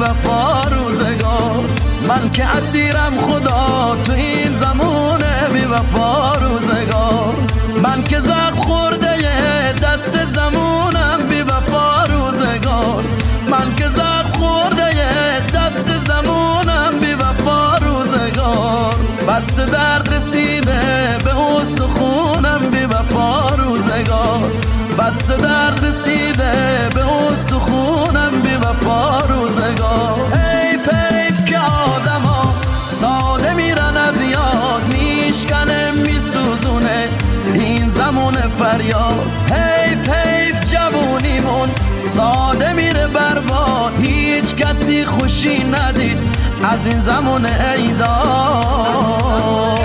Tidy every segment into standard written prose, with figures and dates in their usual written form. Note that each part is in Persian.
وفا روزگار. من که اسیرم خدا تو این زمان بی وفا روزگار. من که زخم خورده دست زمونم بی وفا روزگار. من که زخم خورده دست زمونم بی وفا روزگار. بس درد رسیده به استخونم بی وفا روزگار. بس درد رسیده به استخونم بی وفا روزگار. حیف حیف که آدم ها ساده میرن از یاد، میشکنه میسوزونه این زمان فریاد. حیف حیف جوونیمون ساده میره برباد، هیچ کسی خوشی ندید از این زمان عیداد.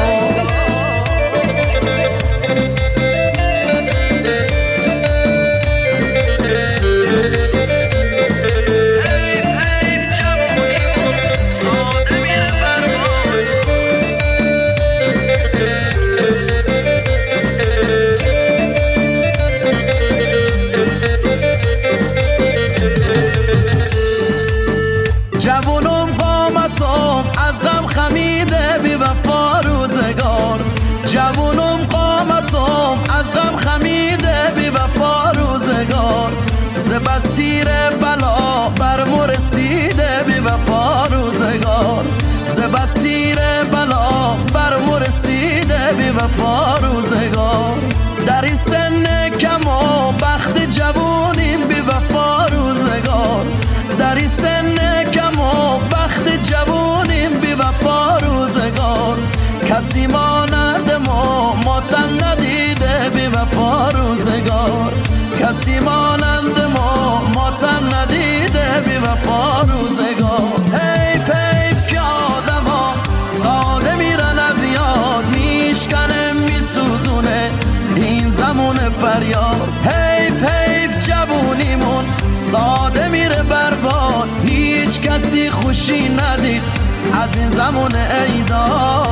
جوونم قامتم از غم خمیده بی وفا روزگار. جوونم قامتم از غم خمیده بی وفا روزگار. بس تیر بلا برمو رسیده بی وفا روزگار. بس تیر بلا برمو رسیده بی وفا روزگار. در این سن کم و بخت جوونیم بی وفا روزگار. در این سن کم و بخت جوونیم بی وفا روزگار. کسی مانند ما تن ندیده بی وفا روزگار. کسی مانند ما تن ندیده بی وفا روزگار. حیف حیف که آدم ها ساده میرن از یاد، میشکنه میسوزونه این زمان فریاد. حیف حیف جوونیمون ساده میره برباد، هیچ کسی خوشی ندید از این زمان عیداد.